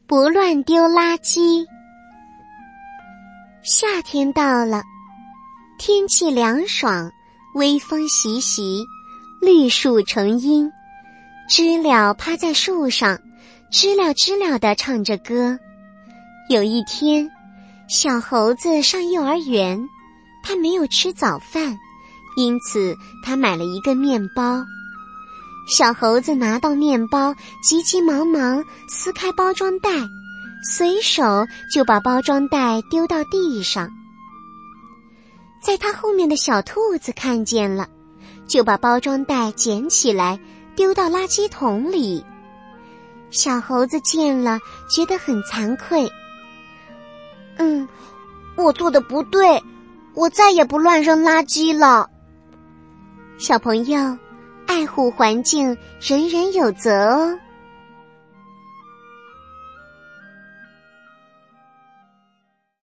不乱丢垃圾。夏天到了，天气凉爽，微风习习，绿树成荫，知了趴在树上，知了知了地唱着歌。有一天，小猴子上幼儿园，他没有吃早饭，因此他买了一个面包。小猴子拿到面包，急急忙忙撕开包装袋，随手就把包装袋丢到地上。在他后面的小兔子看见了，就把包装袋捡起来丢到垃圾桶里。小猴子见了，觉得很惭愧。我做的不对，我再也不乱扔垃圾了。小朋友，爱护环境，人人有责哦。